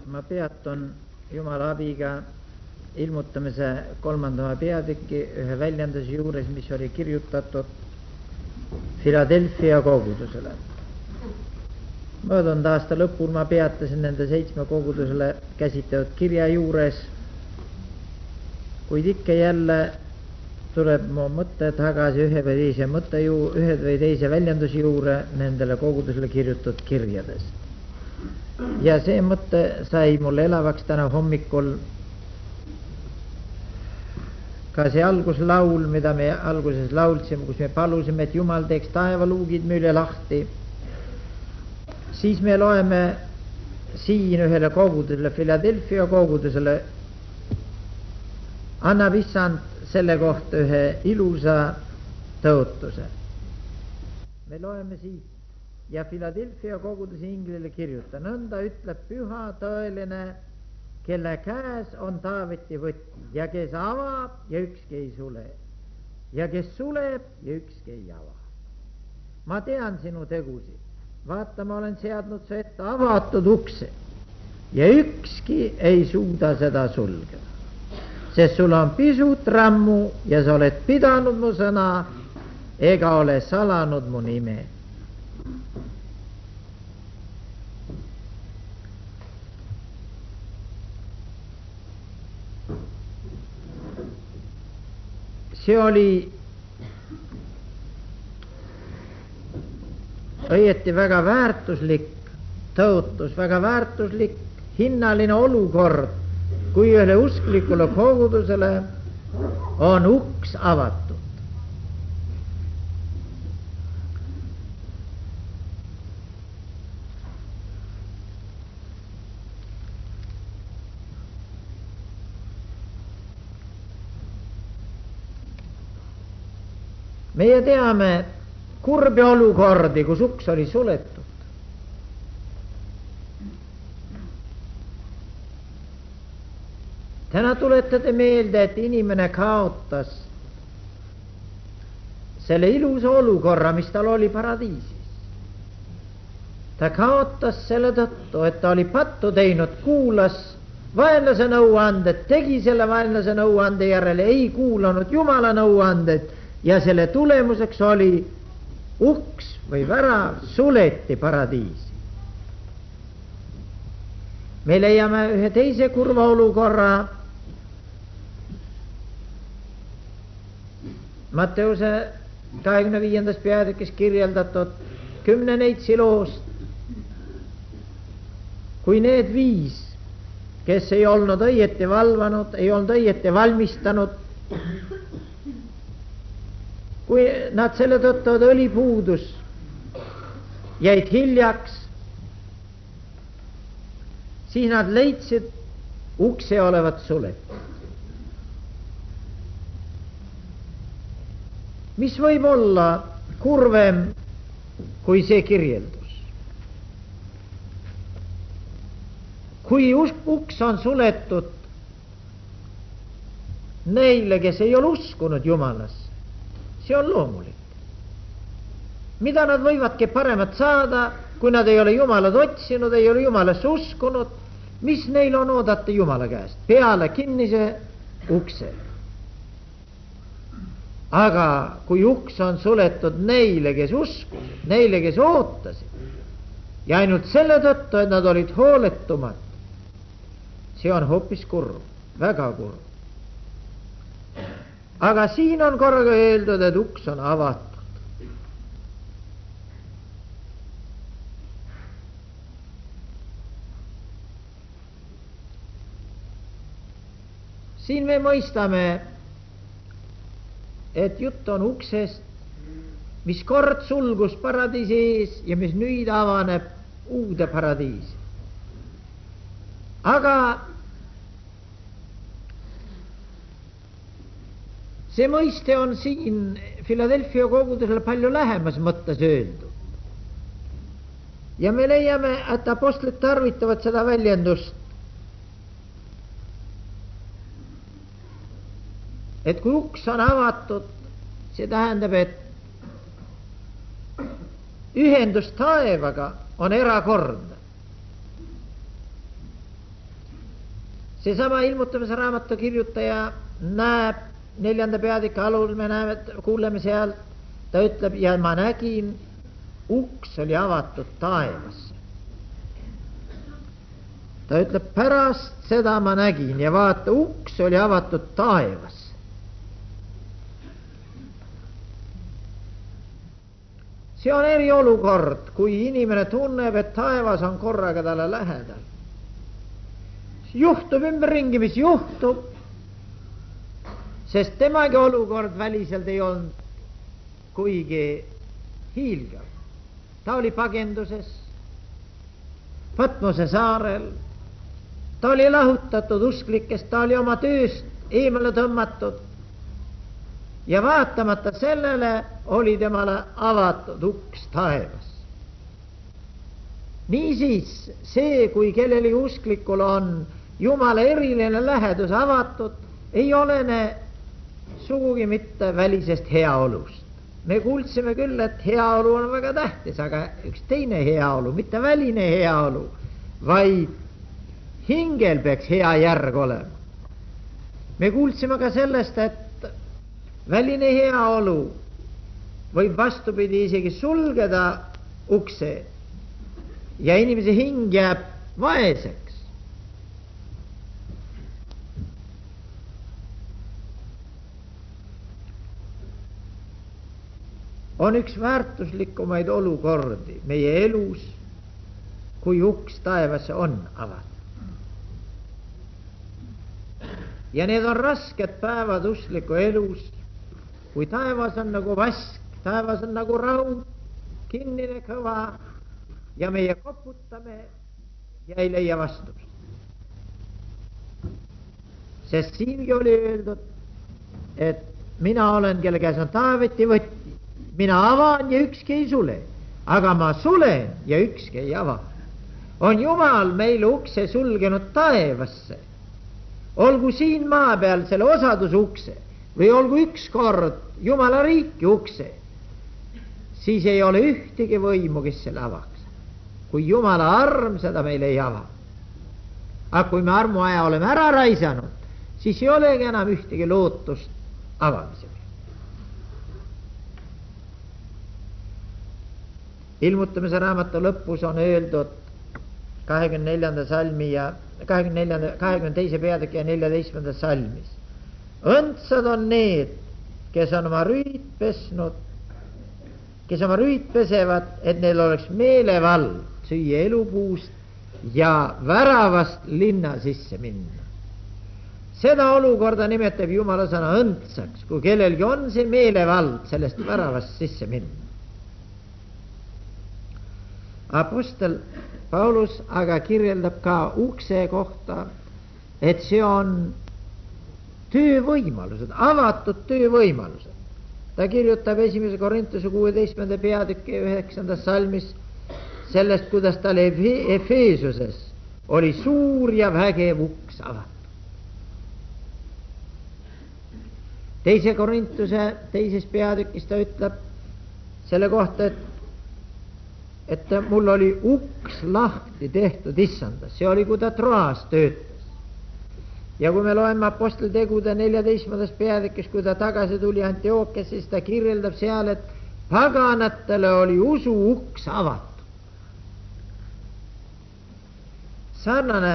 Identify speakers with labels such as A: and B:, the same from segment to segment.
A: ma peatun Jumala abiga ilmutamise 3. peatüki ühe väljenduse juures, mis oli kirjutatud Philadelphia kogudusele. Möödunud aasta lõpul ma peatasin nende 7 kogudusele käsitletud kirja juures, kuid ikka jälle tuleb mu mõte tagasi ühe või teise väljenduse juurde nendele kogudusele kirjutatud kirjades. Ja see mõte sai mulle elavaks täna hommikul ka see alguslaul, mida me alguses laulsime, kus me palusime, et Jumal teeks taevaluugid meile lahti. Siis me loeme siin ühele kogudusele, Philadelphia kogudusele, annab Issand selle kohta ühe ilusa tõotuse. Me loeme siit, ja Philadelphia koguduse inglile kirjuta, nõnda ütleb püha tõeline, kelle käes on Taaveti võti ja kes avab ja ükski ei sule ja kes suleb ja ükski ei ava. Ma tean sinu tegusid, vaata, ma olen seadnud su ette avatud ukse ja ükski ei suuda seda sulgeda, sest sul on pisut rammu ja sa oled pidanud mu sõna ega ole salanud mu nime. See oli õieti väga väärtuslik tõotus, väga väärtuslik hinnaline olukord, kui ühele usklikule kogudusele on uks avatud. Meie teame kurbi olukordi, kus uks oli suletud. Täna tuletate meelde, et inimene kaotas selle ilusa olukorra, mis tal oli paradiisis. Ta kaotas selle tõttu, et ta oli pattu teinud, kuulas vaenlase nõuanded, tegi selle vaenlase nõuande järele, ei kuulanud Jumala nõuanded, ja selle tulemuseks oli uks või värav suleti paradiisi. Me leiame ühe teise kurva olukorra Matteuse 25. peatükis kirjeldatud 10 neitsi loost, kui need 5, kes ei olnud õieti valvanud, ei olnud õieti valmistanud, kui nad selle tõttu, et õli puudus, jäid hiljaks, siis nad leidsid ukse olevat suletud. Mis võib olla kurvem kui see kirjeldus? Kui uks on suletud neile, kes ei ole uskunud Jumalasse, see on loomulik. Mida nad võivadki paremat saada, kui nad ei ole Jumalat otsinud, ei ole Jumalasse uskunud, mis neil on oodata Jumala käest? Peale kinnise ukse. Aga kui uks on suletud neile, kes uskusid, neile, kes ootasid, ja ainult selle tõttu, et nad olid hooletumad, see on hoopis kurb, väga kurb. Aga siin on korraga öeldud, et uks on avatud. Siin me mõistame, et jutt on uksest, mis kord sulgus paradiisi ees ja mis nüüd avaneb uude paradiisi. Aga see mõiste on siin Philadelphia kogudusele palju lähemas mõttes öeldud. Ja me leiame, et apostlid tarvitavad seda väljendust, et kui uks on avatud, see tähendab, et ühendus taevaga on erakordne. seesama ilmutamise raamatu kirjutaja näeb 4. peatüki alul, me näeme, kuuleme sealt, ta ütleb, ja ma nägin, uks oli avatud taevasse. Ta ütleb, pärast seda ma nägin ja vaata, uks oli avatud taevasse. See on eriolukord, kui inimene tunneb, et taevas on korraga talle lähedal. Juhtub ümberringi, mis juhtub, sest temagi olukord väliselt ei olnud kuigi hiilgav. Ta oli pagenduses, Patmose saarel, ta oli lahutatud usklikest, ta oli oma tööst eemale tõmmatud ja vaatamata sellele oli temale avatud uks taevas. Niisiis see, kui kellelgi usklikul on Jumala eriline lähedus avatud, ei olene sugugi mitte välisest heaolust. Me kuulsime küll, et heaolu on väga tähtis, aga üks teine heaolu, mitte väline heaolu, vaid hingel peaks hea järg olema. Me kuulsime ka sellest, et väline heaolu võib vastupidi isegi sulgeda ukse ja inimese hing jääb vaeseks. On üks väärtuslikumaid olukordi meie elus, kui uks taevasse on avatud. Ja need on rasked päevad uskliku elus, kui taevas on nagu vask, taevas on nagu raud, kinnine kõva ja meie koputame ja ei leia vastust. Sest siingi oli öeldud, et mina olen, kelle käes on Taaveti võti, mina avan ja ükski ei sule, aga ma sulen ja ükski ei ava. On Jumal meile ukse sulgenud taevasse, olgu siin maa peal selle osadusukse või olgu ükskord Jumala riiki ukse, siis ei ole ühtegi võimu, kes selle avaks. Kui Jumala arm seda meile ei ava. Aga kui me armuaja oleme ära raisanud, siis ei olegi enam ühtegi lootust avamisega. Ilmutamise raamatu lõpus on öeldud 24. salmi ja 22. peatüki ja 14. salmis. Õndsad on need, kes on oma rüüd pesnud, kes oma rüüd pesevad, et neil oleks meelevald süüa elupuust ja väravast linna sisse minna. Seda olukorda nimetab Jumala sõna õndsaks, kui kellelgi on see meelevald sellest väravast sisse minna. Apostel Paulus aga kirjeldab ka ukse kohta, et see on töövõimalused, avatud töövõimalused. Ta kirjutab 1. Korintuse 16. peatüki 9. salmis sellest, kuidas tal Efeesuses oli suur ja vägev uks avatud. 2. Korintuse 2. peatükis ta ütleb selle kohta, et mul oli uks lahti tehtud issandas, see oli, kui ta Troas töötas. Ja kui me loeme Apostlitegude 14. peatükis, kui ta tagasi tuli Antiochias, siis ta kirjeldab seal, et paganatele oli usu uks avatud. Sarnane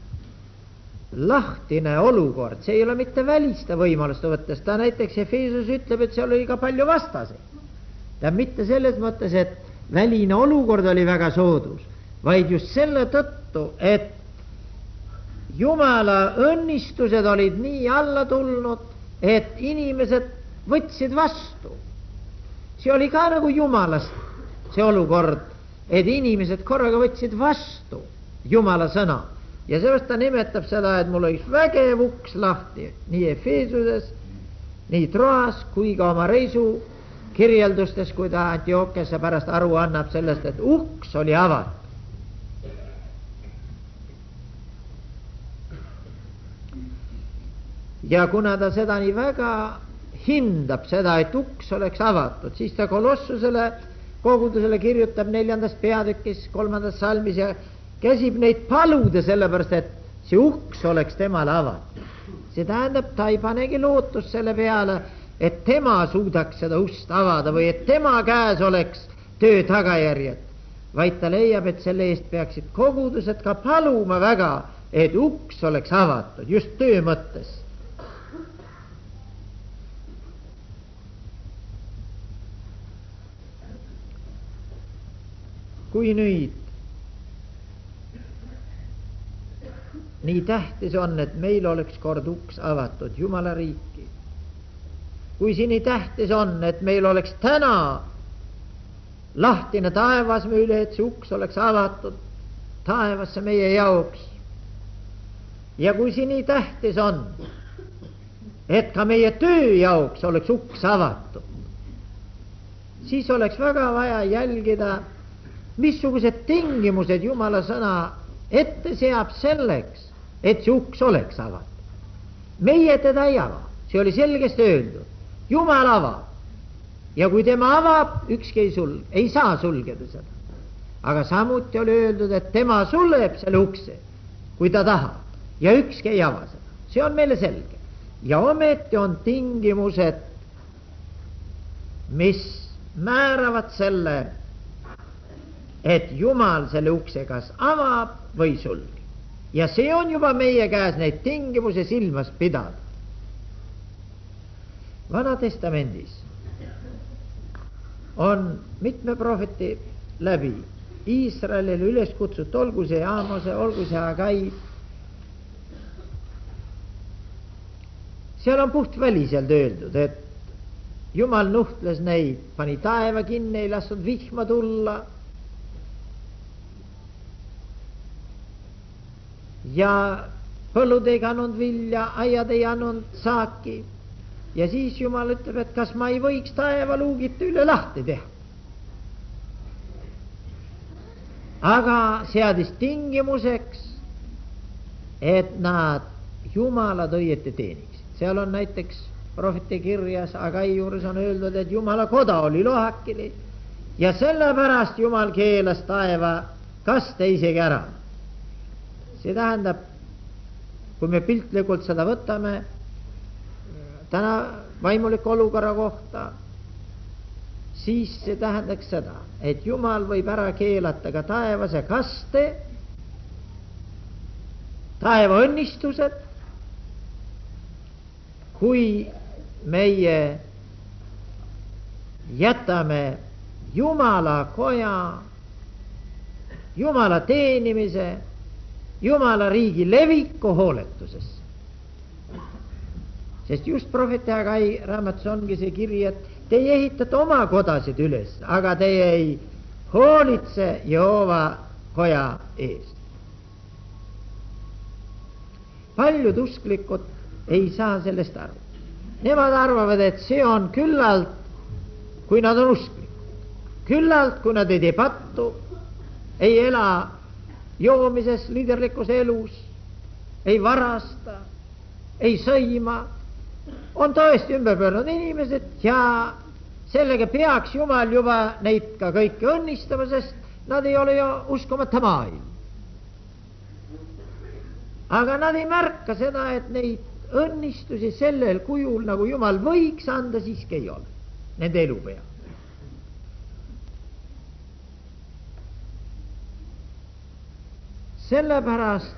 A: lahtine olukord, see ei ole mitte välista võimalust võttes, ta näiteks Efeesus ütleb, et seal oli ka palju vastaseid. Ta mitte selles mõttes, et väline olukord oli väga soodus, vaid just selle tõttu, et Jumala õnnistused olid nii alla tulnud, et inimesed võtsid vastu. See oli ka nagu Jumalast see olukord, et inimesed korraga võtsid vastu Jumala sõna. Ja sellest ta nimetab seda, et mul oli vägev uks lahti nii Efeesuses, nii Troas kui ka oma reisu kirjeldustes, kui ta Antiochiasse pärast aru annab sellest, et uks oli avatud. Ja kuna ta seda nii väga hindab seda, et uks oleks avatud, siis ta Kolossusele kogudusele kirjutab 4. peatükis 3. salmis ja käsib neid paluda, sellepärast et see uks oleks temale avatud. See tähendab, ta ei panegi lootust selle peale, et tema suudaks seda ust avada või et tema käes oleks töö tagajärjed, vaid ta leiab, et selle eest peaksid kogudused ka paluma väga, et uks oleks avatud just töö mõttes. Kui nüüd nii tähtis on, et meil oleks kord uks avatud Jumala riiki, kui see nii tähtis on, et meil oleks täna lahtine taevas meile, et see uks oleks avatud taevasse meie jaoks, ja kui see nii tähtis on, et ka meie töö jaoks oleks uks avatud, siis oleks väga vaja jälgida, missugused tingimused Jumala sõna ette seab selleks, et see uks oleks avatud. Meie teda ei ava, see oli selgesti öeldud. Jumal avab. Ja kui tema avab, ükski ei saa sulgeda seda. Aga samuti oli öeldud, et tema suleb selle ukse, kui ta tahab. Ja ükski ei ava seda. See on meile selge. Ja ometi on tingimused, mis määravad selle, et Jumal selle ukse kas avab või sulgeb. Ja see on juba meie käes neid tingimuse silmas pidada. Vana testamendis on mitme prohveti läbi Iisraelile üles kutsut, olgu see Aamose, olgu see Hagai. Seal on puht väliselt öeldud, et Jumal nuhtles neid, pani taeva kinni, ei lastud vihma tulla. Ja põllud ei kannud vilja, aiad ei andnud saaki. Ja siis Jumal ütleb, et kas ma ei võiks taevaluugid üle lahti teha. Aga seadis tingimuseks, et nad Jumalad õieti teeniksid. Seal on näiteks prohveti kirjas Hagai juures on öeldud, et Jumala koda oli lohakili ja sellepärast Jumal keelas taeva kaste isegi ära. See tähendab, kui me piltlikult seda võtame täna vaimuliku olukorra kohta, siis see tähendaks seda, et Jumal võib ära keelata ka taevase kaste, taeva õnnistused, kui meie jätame Jumala koja, Jumala teenimise, Jumala riigi leviku hooletusesse. Sest just prohveti Hagai raamatus ongi see kiri, et teie ehitate oma kodasid üles, aga teie ei hoolitse Jehova koja eest. Paljud usklikud ei saa sellest aru. Nemad arvavad, et see on küllalt, kui nad on usklikud. Küllalt, kui nad ei tee pattu, ei ela joomises, liiderlikus elus, ei varasta, ei sõima, on tõesti ümberpöörnud inimesed ja sellega peaks Jumal juba neid ka kõiki õnnistama, sest nad ei ole ju uskumata maailm. Aga nad ei märka seda, et neid õnnistusi sellel kujul, nagu Jumal võiks anda, siiski ei ole nende elu peal. Sellepärast,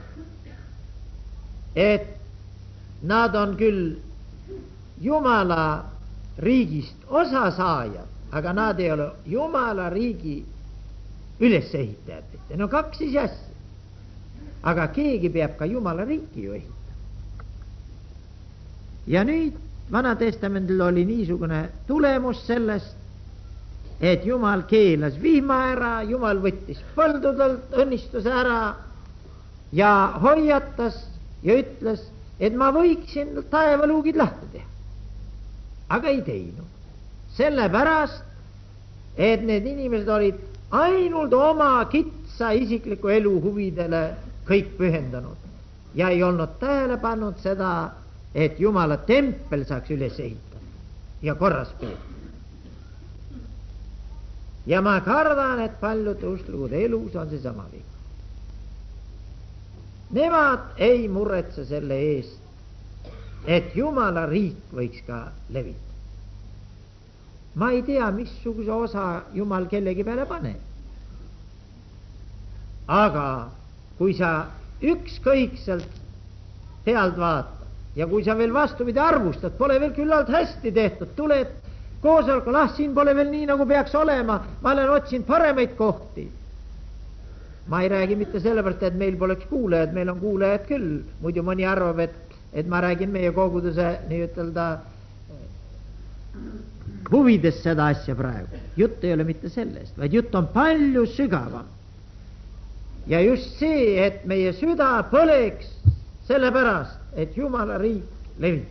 A: et nad on küll Jumala riigist osasaajad, aga nad ei ole Jumala riigi ülesehitajad. No kaks isi asja. Aga keegi peab ka Jumala riiki ju ehitama. Ja nüüd Vana Testamendil oli niisugune tulemus sellest, et Jumal keelas vihma ära, Jumal võttis põldudelt õnnistuse ära ja hoiatas ja ütles, et ma võiksin taevaluugid lahti teha. Aga ei teinud. Sellepärast, et need inimesed olid ainult oma kitsa isikliku elu huvidele kõik pühendanud ja ei olnud tähele pannud seda, et Jumala tempel saaks üles ehitada ja korras peetud. Ja ma kardan, et paljude usklikud elus on see sama viga. nemad ei muretse selle eest, et Jumala riik võiks ka levida. Ma ei tea, missuguse osa Jumal kellegi peale paneb. Aga kui sa ükskõikselt pealt vaatad ja kui sa veel vastupidi arvustad, pole veel küllalt hästi tehtud, tuled koosolekul, siin pole veel nii, nagu peaks olema, ma olen otsinud paremaid kohti. Ma ei räägi mitte sellepärast, et meil poleks kuulajad, meil on kuulajad küll, muidu mõni arvab, et ma räägin meie koguduse nii-ütelda huvides seda asja praegu. Jutt ei ole mitte sellest, vaid jutt on palju sügavam. Ja just see, et meie süda põleks sellepärast, et Jumala riik levib.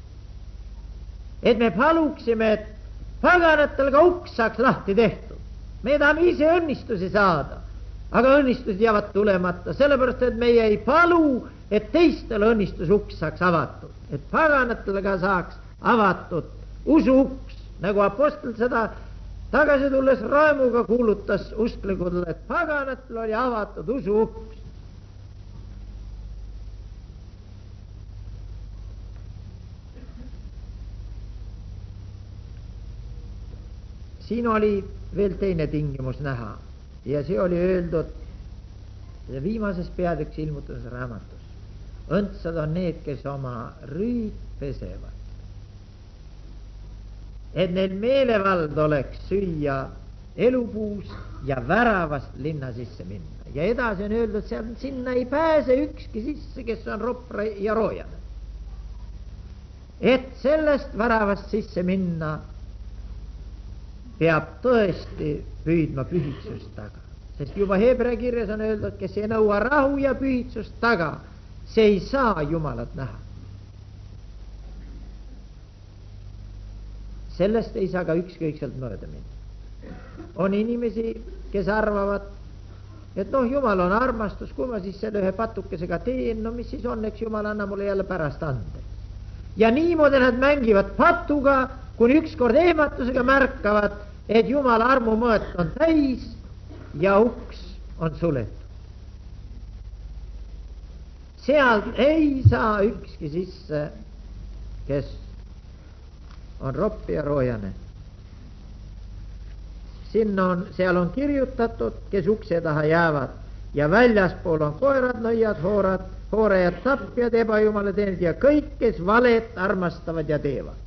A: Et me paluksime, et paganatel ka uks saaks lahti tehtud. Me tahame ise õnnistusi saada, aga õnnistused jäävad tulemata, sellepärast, et meie ei palu, et teistele õnnistus uks saaks avatud, et paganatel ka saaks avatud usu uks, nagu apostel seda tagasi tulles rõõmuga kuulutas usklikudele, et paganatel oli avatud usu uks. Siin oli veel teine tingimus näha ja see oli öeldud viimases peatüks ilmutuse raamatus. Õndsad on need, kes oma rüüd pesevad. Et neil meelevald oleks süüa elupuust ja väravast linna sisse minna. Ja edasi on öeldud, sinna ei pääse ükski sisse, kes on ropra ja roojane. Et sellest väravast sisse minna, peab tõesti püüdma pühitsust taga. Sest juba Hebra kirjas on öeldud, kes ei nõua rahu ja pühitsust taga, see ei saa Jumalat näha. Sellest ei saa ka ükskõikselt mööda minna. On inimesi, kes arvavad, et Jumal on armastus, kui ma siis selle ühe patukesega teen, mis siis on, eks Jumal anna mulle jälle pärast andeks. Ja niimoodi nad mängivad patuga, kuni ükskord ehmatusega märkavad, et Jumala armumõõt on täis ja uks on suletud. Sealt ei saa ükski sisse, kes on ropp ja roojane. Seal on kirjutatud, kes ukse taha jäävad ja väljaspool on koerad, nõiad, hoorajad, tapjad, ebajumala teenid ja kõik, kes valet armastavad ja teevad.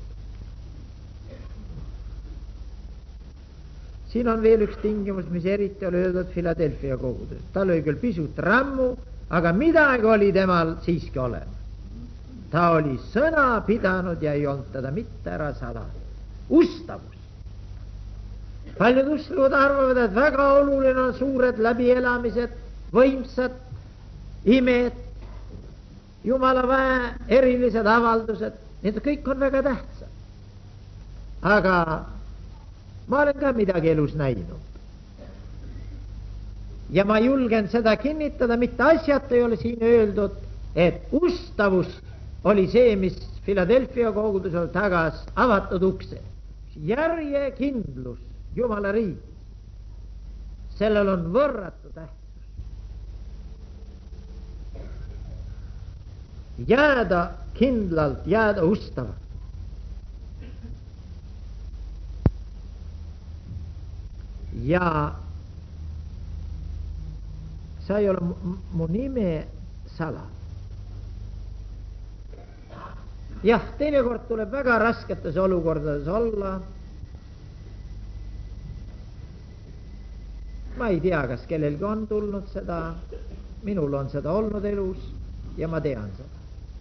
A: Siin on veel üks tingimus, mis eriti oli öeldud Philadelphia kogudes. Tal oli küll pisut rammu, aga midagi oli temal siiski olema. Ta oli sõna pidanud ja ei olnud teda mitte ära salanud. Ustavus. Paljud usklikud arvavad, et väga oluline on suured läbielamised, võimsad, imed, Jumala väe, erilised avaldused. Need kõik on väga tähtsad. Aga ma olen ka midagi elus näinud. Ja ma julgen seda kinnitada, mitte asjata ei ole siin öeldud, et ustavus oli see, mis Philadelphia kogudusel tagas avatud ukse. Järjekindlus Jumala riik. Sellel on võrratu tähtsus. Jääda kindlalt, jääda ustavalt. Ja sa ei ole mu nime sala. Jah, teinekord tuleb väga rasketes olukordades olla. Ma ei tea, kas kellelgi on tulnud seda. Minul on seda olnud elus ja ma tean seda.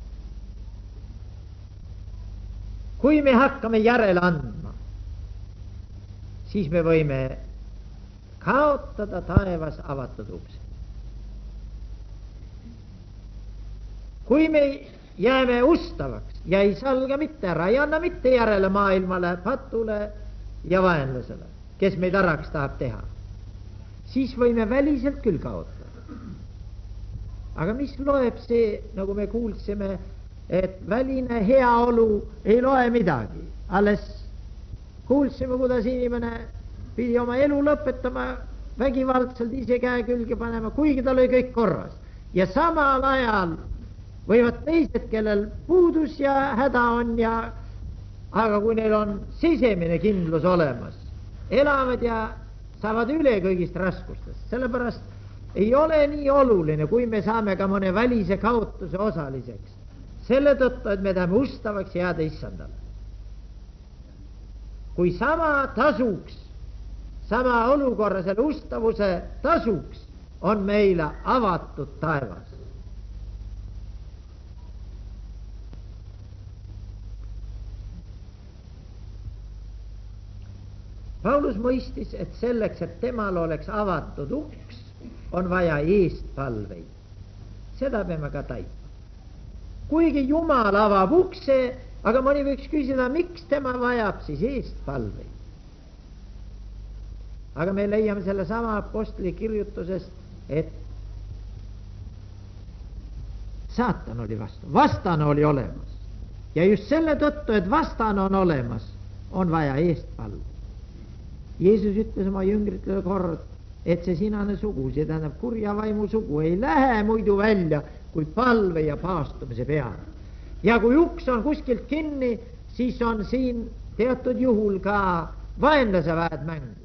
A: Kui me hakkame järele andma, siis me võime kaotada taevas avatud ukse. Kui me jääme ustavaks ja ei salga mitte ära, ei anna mitte järele maailmale, patule ja vaenlasele, kes meid araks tahab teha, siis võime väliselt küll kaotada. Aga mis loeb see, nagu me kuulsime, et väline heaolu ei loe midagi. Alles kuulsime, kuidas inimene pidi oma elu lõpetama, vägivaldselt ise käe külge panema, kuigi tal oli kõik korras. ja samal ajal võivad teised, kellel puudus ja häda on aga kui neil on sisemine kindlus olemas, elavad ja saavad üle kõigist raskustest. Sellepärast ei ole nii oluline, kui me saame ka mõne välise kaotuse osaliseks. Selle tõttu, et me tahame ustavaks jääda Issandale. Kui sama tasuks, sama olukorra, selle ustavuse tasuks on meile avatud taevas. Paulus mõistis, et selleks, et temal oleks avatud uks, on vaja eestpalveid. Seda peame ka taipama. Kuigi Jumal avab ukse, aga mõni võiks küsida, miks tema vajab siis eestpalveid. Aga me leiame selle sama apostli kirjutusest, et saatan oli vastu, vastane oli olemas. Ja just selle tõttu, et vastane on olemas, on vaja eestpalveid. Jeesus ütles oma jüngritele kord, et see sinane sugu, see tähendab kurja vaimu sugu, ei lähe muidu välja kui palve ja paastumise peale. Ja kui uks on kuskilt kinni, siis on siin teatud juhul ka vaenlase väed mängus.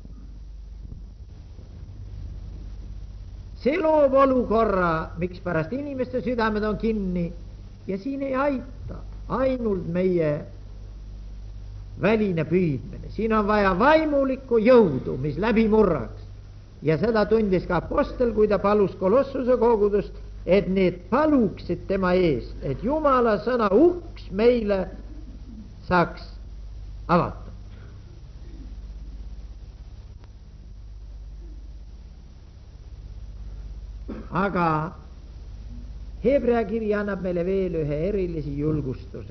A: See loob olukorra, miks pärast inimeste südamed on kinni ja siin ei aita ainult meie väline püüdmine. Siin on vaja vaimulikku jõudu, mis läbi murraks. Ja seda tundis ka apostel, kui ta palus Kolossuse kogudust, et need paluksid tema eest, et Jumala sõna uks meile saaks avatud. Aga Hebrea kiri annab meile veel ühe erilisi julgustuse.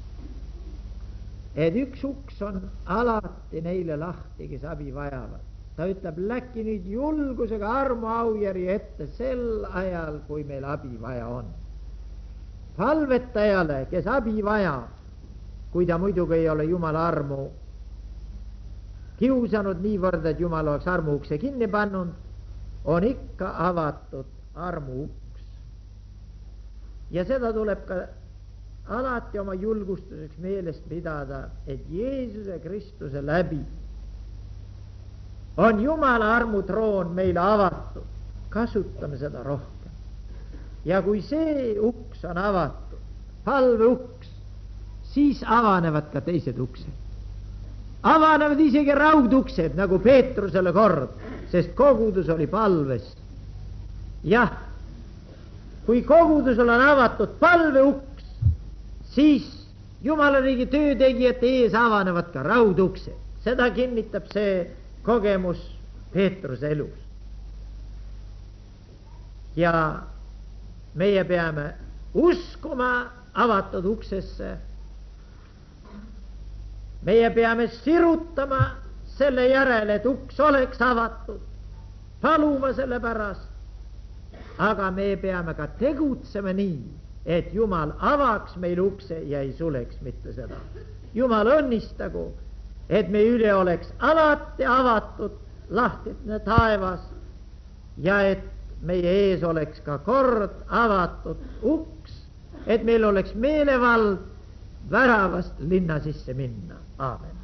A: Et üks uks on alati neile lahti, kes abi vajavad. Ta ütleb, läki nüüd julgusega armu aujärje ette sel ajal, kui meil abi vaja on. Palvetajale, kes abi vajab, kui ta muidugi ei ole Jumala armu kiusanud niivõrd, et Jumal oleks armu ukse kinni pannud, on ikka avatud armu uks. Ja seda tuleb ka alati oma julgustuseks meelest pidada, et Jeesuse Kristuse läbi on Jumala armutroon meile avatud. Kasutame seda rohkem. Ja kui see uks on avatud, palve uks, siis avanevad ka teised uksed. Avanevad isegi rauduksed, nagu Peetrusele kord, sest kogudus oli palves. Jah, kui kogudusel on avatud palveuks, siis Jumala riigi töötegijate ees avanevad ka rauduksed. Seda kinnitab see kogemus Peetruse elus. Ja meie peame uskuma avatud uksesse. Meie peame sirutama selle järele, et uks oleks avatud, paluma selle pärast. Aga me peame ka tegutsema nii, et Jumal avaks meil ukse ja ei suleks mitte seda. Jumal õnnistagu, et me üle oleks alati avatud lahtine taevas ja et meie ees oleks ka kord avatud uks, et meil oleks meelevald väravast linna sisse minna. Aamen.